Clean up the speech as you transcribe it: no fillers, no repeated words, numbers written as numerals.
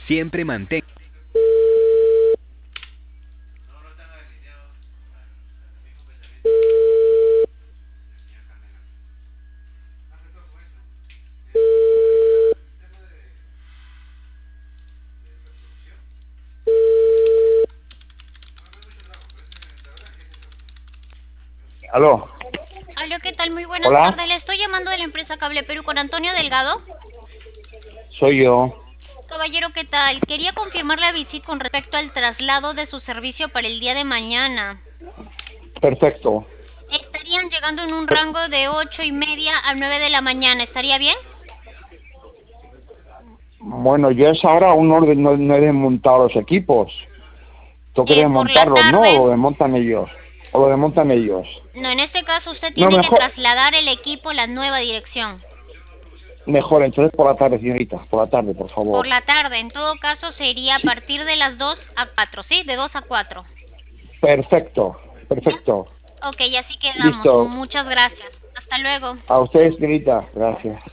Siempre mantén. Aló, Aló, ¿qué tal? Muy buenas hola, tardes. Le estoy llamando de la empresa Cable Perú con Antonio Delgado. soy yo. Caballero, ¿qué tal? Quería confirmarle a Visit con respecto al traslado de su servicio para el día de mañana. Perfecto. Estarían llegando en un rango de 8:30 a 9 de la mañana. ¿Estaría bien? Bueno, yo a esa hora aún no he desmontado los equipos. Tengo que Por la desmontarlos, ¿no? O tarde. lo desmontan ellos. O lo desmontan ellos. No, en este caso usted No, tiene que mejor, trasladar el equipo a la nueva dirección. mejor, entonces por la tarde, señorita. Por la tarde, por Por favor. la tarde, en todo caso sería a Sí, partir de las 2 a 4, ¿sí? De 2 a 4. perfecto, ¿Ya? perfecto. Ok, así quedamos. Listo. Muchas gracias. Hasta luego. A ustedes, señorita. Gracias.